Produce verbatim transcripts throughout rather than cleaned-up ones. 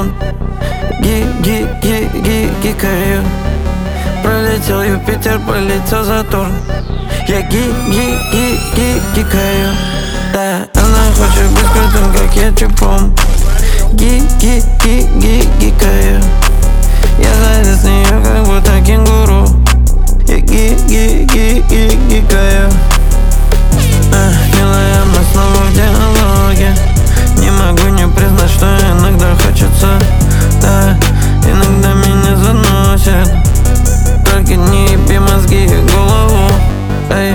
Нептун. Ги-ги-ги-ги-гикаю. Пролетел Юпитер, пролетел Сатурн. Я ги-ги-ги-ги-гикаю. Да, она хочет быть крутым, как я чупом. Ги-ги-ги-ги-гикаю. Я залез в нее, как будто кенгуру. Я ги-ги-ги-ги-гикаю. а, Милая, мы снова в диалоге. Не могу не признать, что иногда хочется. Да, иногда меня заносит. Только не еби мозги и голову. Эй.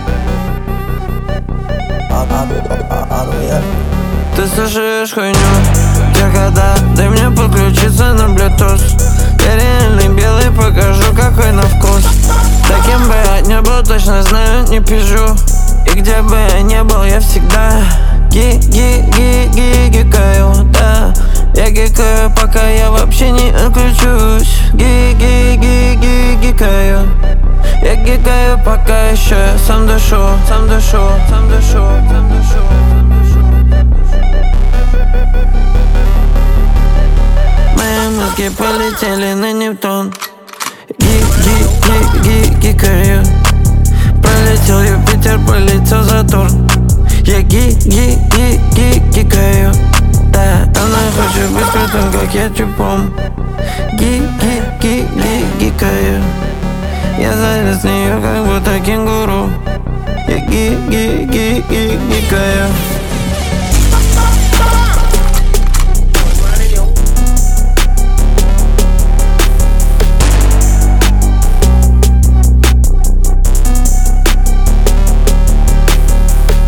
Ты слышишь хуйню? Где года? Дай мне подключиться на Bluetooth. Я реальный белый, покажу какой на вкус. Таким бы я не был, точно знаю, не пижу. И где бы я не был, я всегда ги-ги-ги-ги-гикаю, да. Я гикаю, пока я вообще не отключусь. Ги-ги-ги-ги-гикаю. Я гикаю, пока еще я сам дышу, сам дышу, сам дышу, сам дышу. Мои мозги полетели на Нептун. Ги-ги-ги-ги-гикаю. Пролетел Юпитер, пролетел Сатурн. Я ги-ги-ги-ги-гикаю. Да, она хочет быть крутым, как я чупом. Ги-ги-ги-ги-гикаю. Я залез в нее, как будто кенгуру. Я ги-ги-ги-ги-гикаю.